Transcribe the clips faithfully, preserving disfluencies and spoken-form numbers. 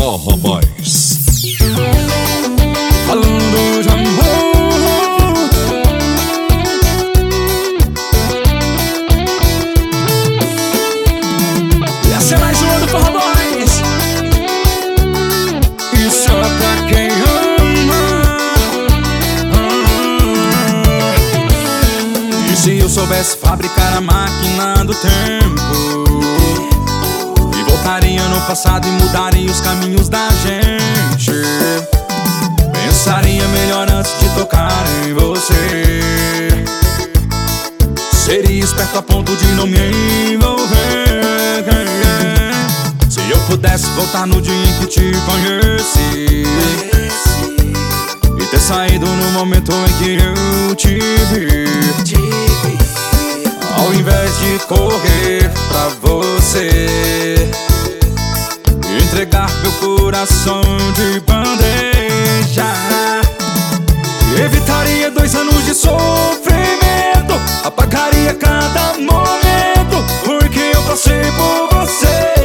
Forró Boys. Falando de amor, essa é mais uma do Forró Boys. Isso é pra quem ama. E se eu soubesse fabricar a máquina do tempo, voltaria no passado e mudaria os caminhos da gente. Pensaria melhor antes de tocar em você. Seria esperto a ponto de não me envolver. Se eu pudesse voltar no dia em que te conheci e ter saído no momento em que eu te vi, ao invés de correr pra você, entregar meu coração de bandeja, evitaria dois anos de sofrimento, apagaria cada momento, porque eu passei por você,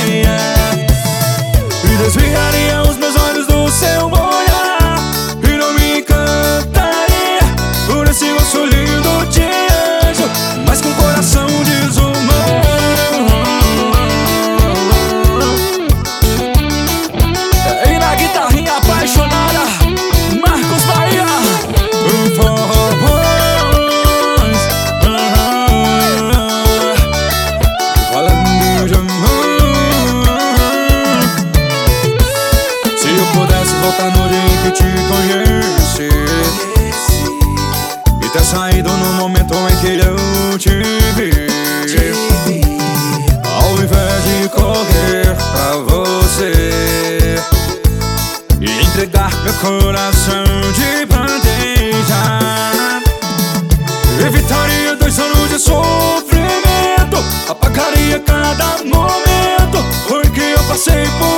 e desviaria os meus olhos do seu olhar, e não me encantaria por esse rosto lindo de anjo, mas com coração desumano. E na guitarrinha apaixonada, Marcos Bahia, Forró Boys. Falando de amor. Se eu pudesse voltar no dia em que te conheci e ter saído no momento em que eu te vi, ao invés de correr pra você e entregar meu coração de bandeja, evitaria dois anos de sofrimento, apagaria cada momento, porque eu passei por